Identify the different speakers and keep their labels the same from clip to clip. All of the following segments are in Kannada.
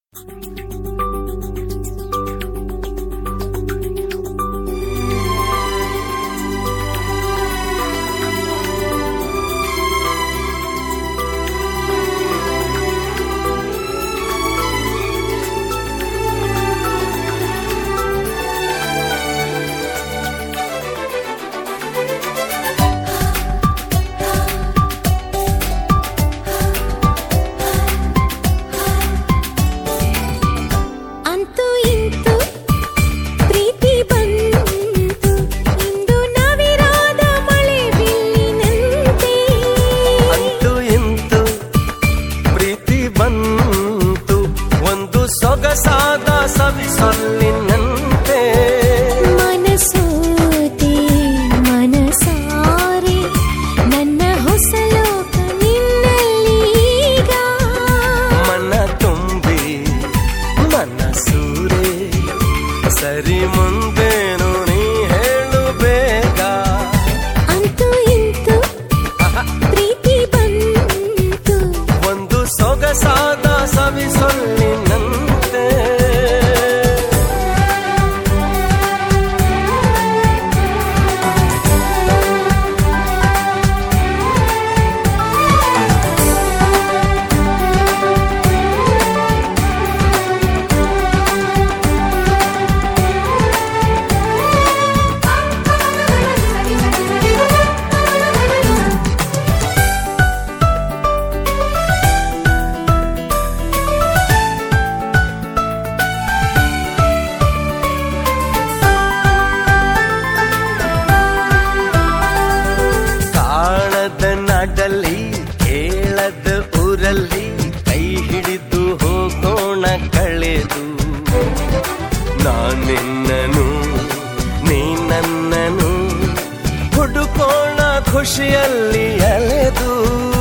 Speaker 1: ಖುಷಿಯಲ್ಲಿ ಅಲೆದು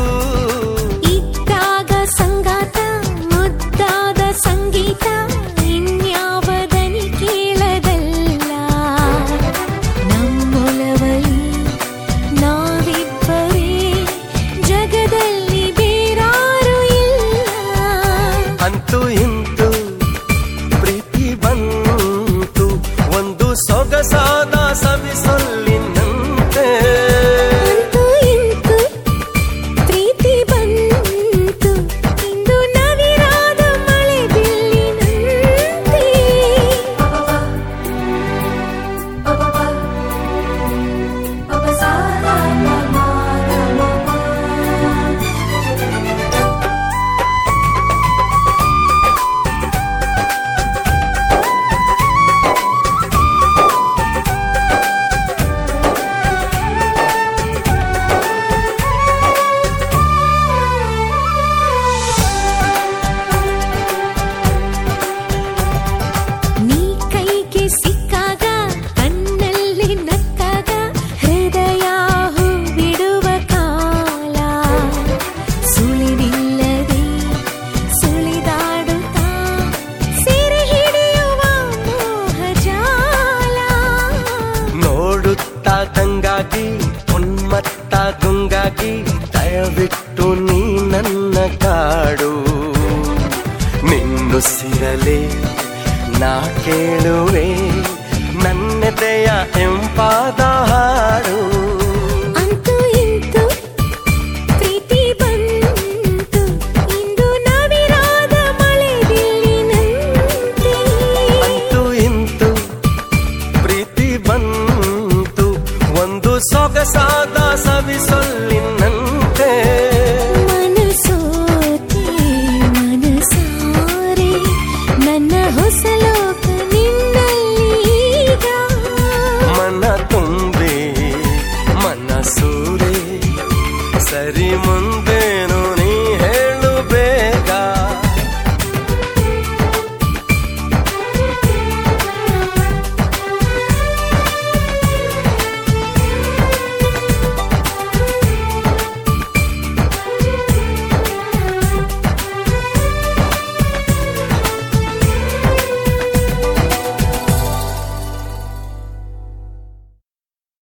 Speaker 2: ಇದ್ದಾಗ ಸಂಗಾತ ಮುದ್ದಾದ ಸಂಗೀತ ಇನ್ಯಾವದನಿ ಕೇಳದಲ್ಲ ನಮ್ಮೊಲವಲಿ ನಾವಿಬ್ಬರೇ ಜಗದಲ್ಲಿ ಬೇರಾರು ಇಲ್ಲ
Speaker 1: ಅಂತೂ ಇಂತೂ ಪ್ರೀತಿ ಬಂತು ಒಂದು ಸೊಗಸಾದ ಸವಿಸೊಲ್ಲಿನಂತೆ ತಂಗಾಗಿ ಉನ್ಮತ್ತ ಗುಂಗಾಗಿ ದಯವಿಟ್ಟು ನೀ ನನ್ನ ಕಾಡು ನಿನ್ನುಸಿರಲೇ ನಾ ಕೇಳುವೆ ನನ್ನೆದೆಯ ಎಂಪಾದ ಹಾಡು
Speaker 2: ಅಂತೂ ಇಂತೂ ಪ್ರೀತಿ ಬಂತು ಇಂದು ನವಿರಾದ ಮಳೆ ಬಿಲ್ಲಿನಂತೆ
Speaker 1: ಅಂತೂ ಇಂತೂ ಪ್ರೀತಿ ಬಂತು ಒಂದು ಸೊಗಸಾದ ಸವಿಸೊಲ್ಲಿನಂತೆ
Speaker 2: ಮನಸೋತೆ ಮನಸಾರೆ ನನ್ನ ಹೊಸ ಲೋಕ ನಿನ್ನಲ್ಲೀಗ
Speaker 1: ಮನ ತುಂಬಿ ಮನಸೂರೆ ಸರಿ ಮುಂದೆ